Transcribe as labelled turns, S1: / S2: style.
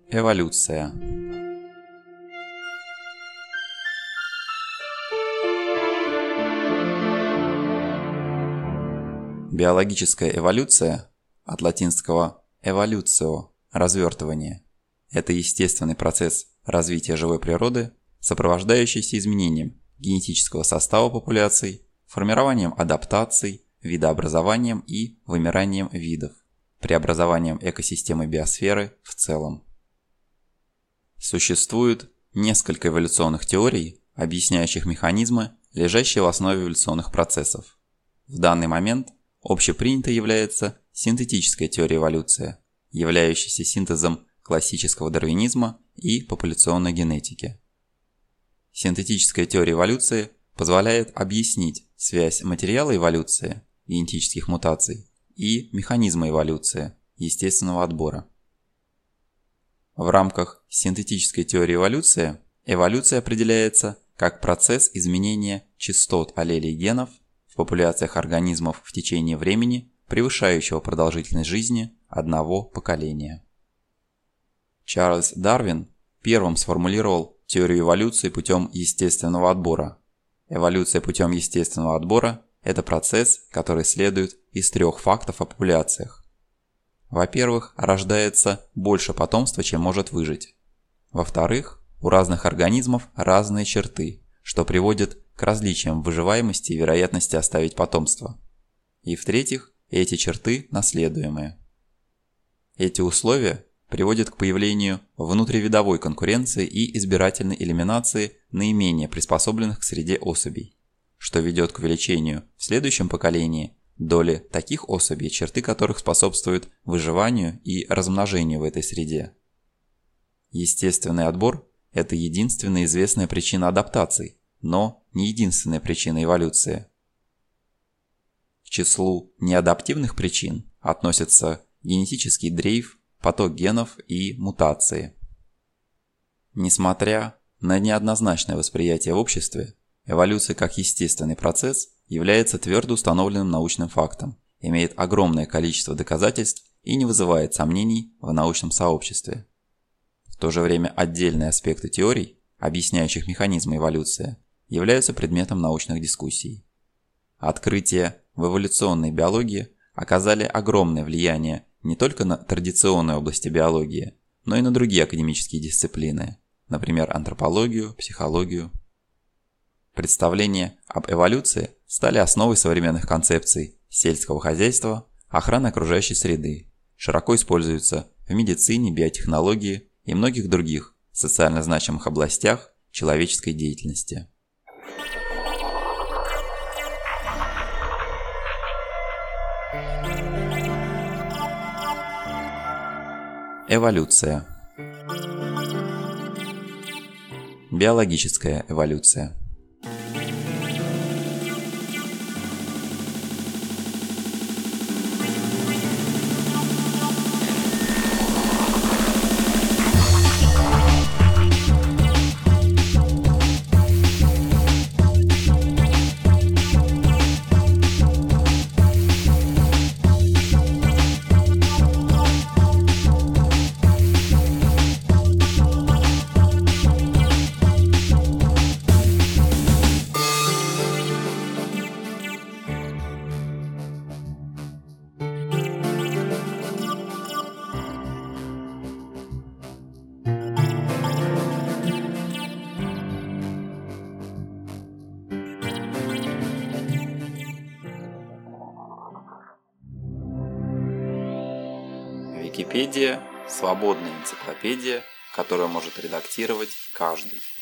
S1: Эволюция. Биологическая эволюция, от латинского evolutio – развертывание, это естественный процесс развития живой природы, сопровождающийся изменением генетического состава популяций, формированием адаптаций, видообразованием и вымиранием видов, преобразованием экосистемы биосферы в целом. Существует несколько эволюционных теорий, объясняющих механизмы, лежащие в основе эволюционных процессов. В данный момент общепринятой является синтетическая теория эволюции, являющаяся синтезом классического дарвинизма и популяционной генетики. Синтетическая теория эволюции позволяет объяснить связь материала эволюции, генетических мутаций, и механизма эволюции, естественного отбора. В рамках синтетической теории эволюции эволюция определяется как процесс изменения частот аллелей генов в популяциях организмов в течение времени, превышающего продолжительность жизни одного поколения. Чарльз Дарвин первым сформулировал теорию эволюции путем естественного отбора. Эволюция путем естественного отбора – это процесс, который следует из трех фактов о популяциях. Во-первых, рождается больше потомства, чем может выжить. Во-вторых, у разных организмов разные черты, что приводит к различиям в выживаемости и вероятности оставить потомство. И в-третьих, эти черты наследуемые. Эти условия приводят к появлению внутривидовой конкуренции и избирательной элиминации наименее приспособленных к среде особей, что ведет к увеличению в следующем поколении доли таких особей, черты которых способствуют выживанию и размножению в этой среде. Естественный отбор – это единственная известная причина адаптаций, но не единственная причина эволюции. К числу неадаптивных причин относятся генетический дрейф, поток генов и мутации. Несмотря на неоднозначное восприятие в обществе, эволюция как естественный процесс является твердо установленным научным фактом, имеет огромное количество доказательств и не вызывает сомнений в научном сообществе. В то же время отдельные аспекты теорий, объясняющих механизмы эволюции, являются предметом научных дискуссий. Открытия в эволюционной биологии оказали огромное влияние не только на традиционные области биологии, но и на другие академические дисциплины, например, антропологию, психологию. Представления об эволюции стали основой современных концепций сельского хозяйства, охраны окружающей среды, широко используются в медицине, биотехнологии и многих других социально значимых областях человеческой деятельности. Эволюция. Биологическая эволюция. Википедия – свободная энциклопедия, которую может редактировать каждый.